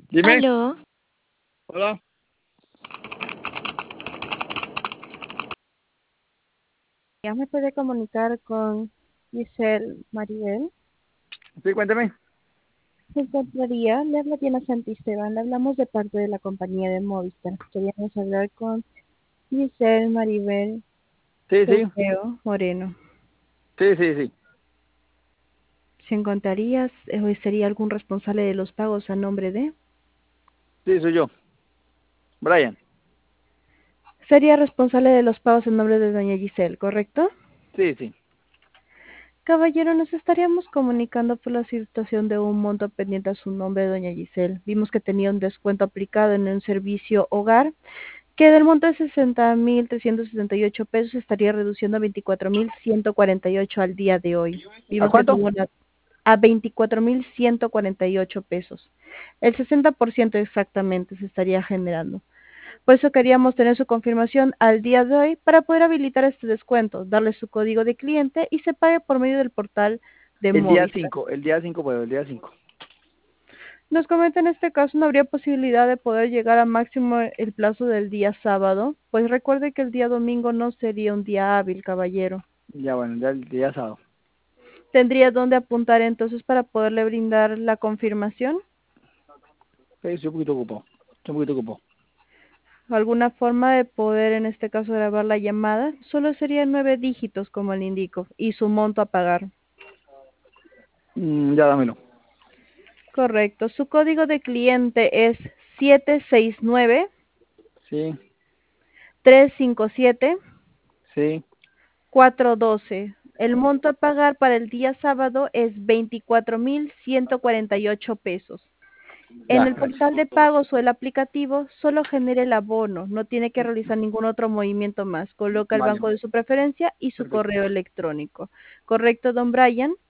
Dime. Aló, Hola. ¿Ya me puede comunicar con Giselle Maribel? Sí, cuéntame. Se encontraría, le habla Diana Santisteban, le hablamos de parte de la compañía de Movistar. Queríamos hablar con Giselle Maribel Sí, sí. Teseo Moreno. Sí, sí, sí. ¿Se encontraría o sería algún responsable de los pagos a nombre de? Sí, soy yo. Brian. Sería responsable de los pagos en nombre de doña Giselle, ¿correcto? Sí, sí. Caballero, nos estaríamos comunicando por la situación de un monto pendiente a su nombre de doña Giselle. Vimos que tenía un descuento aplicado en un servicio hogar que del monto de 60.368 pesos estaría reduciendo a 24.148 al día de hoy. ¿A Vimos que cuánto? tuvo a 24.148 pesos. El 60% exactamente se estaría generando. Por eso queríamos tener su confirmación al día de hoy para poder habilitar este descuento, darle su código de cliente y se pague por medio del portal de El día Movistar. 5. El día 5, puedo, el día 5. Nos comenta en este caso no habría posibilidad de poder llegar a máximo el plazo del día sábado, pues recuerde que el día domingo no sería un día hábil, caballero. Ya, bueno, el día sábado. ¿Tendría dónde apuntar entonces para poderle brindar la confirmación? Sí, estoy un poquito ocupado. Estoy un poquito ocupado. ¿Alguna forma de poder en este caso grabar la llamada? Solo serían 9 dígitos como le indico y su monto a pagar. Ya, dámelo. Correcto. Su código de cliente es 769 Sí, 357 sí. 412. El monto a pagar para el día sábado es 24.148 pesos. En Ya, el gracias. portal de pagos o el aplicativo solo genere el abono, no tiene que realizar ningún otro movimiento más. Coloca el Vale, banco de su preferencia y su perfecto. correo electrónico. ¿Correcto, don Brian?